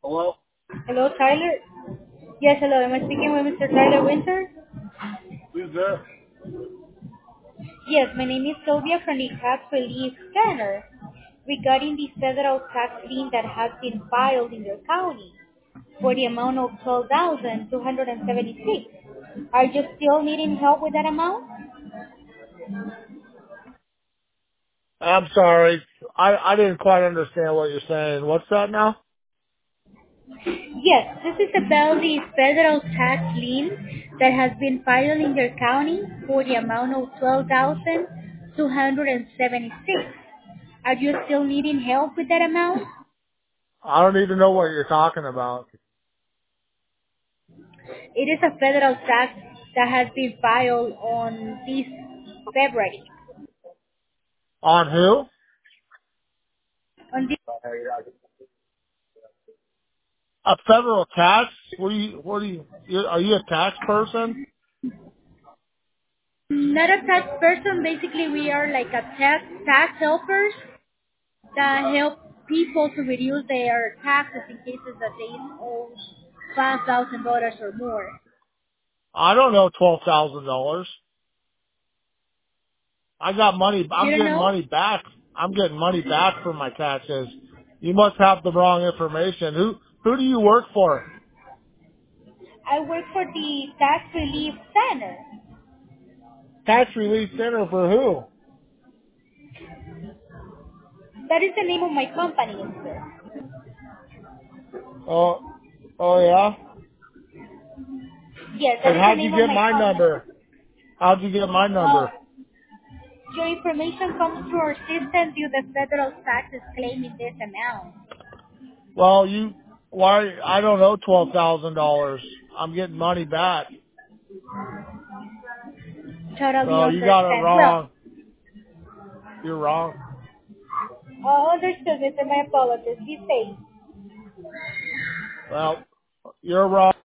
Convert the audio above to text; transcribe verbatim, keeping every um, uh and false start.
Hello? Hello, Tyler. Yes, hello. Am I speaking with Mister Tyler Winter? Who's there? Yes, my name is Sylvia from the Tax Relief Center regarding the federal tax lien that has been filed in your county for the amount of twelve thousand two hundred seventy-six. Are you still needing help with that amount? I'm sorry. I, I didn't quite understand what you're saying. What's that now? Yes, this is about the federal tax lien that has been filed in your county for the amount of twelve thousand two hundred seventy-six. Are you still needing help with that amount? I don't even know what you're talking about. It is a federal tax that has been filed on this February. On who? On this, A federal tax? What do you, what do you, you are you a tax person? not a tax person, basically we are like a tax tax helpers that help people to reduce their taxes in cases that they owe five thousand dollars or more. I don't know twelve thousand dollars. I got money, You I'm don't getting know? money back. I'm getting money back from my taxes. You must have the wrong information. Who, who do you work for? I work for the Tax Relief Center. Tax Relief Center for who? That is the name of my company, sir. Oh, oh yeah? Yes, that And is the how'd you name of get my my company. number? How'd you get my Uh, number? Your information comes through our system due the federal tax is claiming this amount. Well, you, why, I don't know twelve thousand dollars. I'm getting money back. Totally So you got it understand. Well, wrong. You're wrong. uh, understood this and my apologies. Be safe. Well, you're wrong.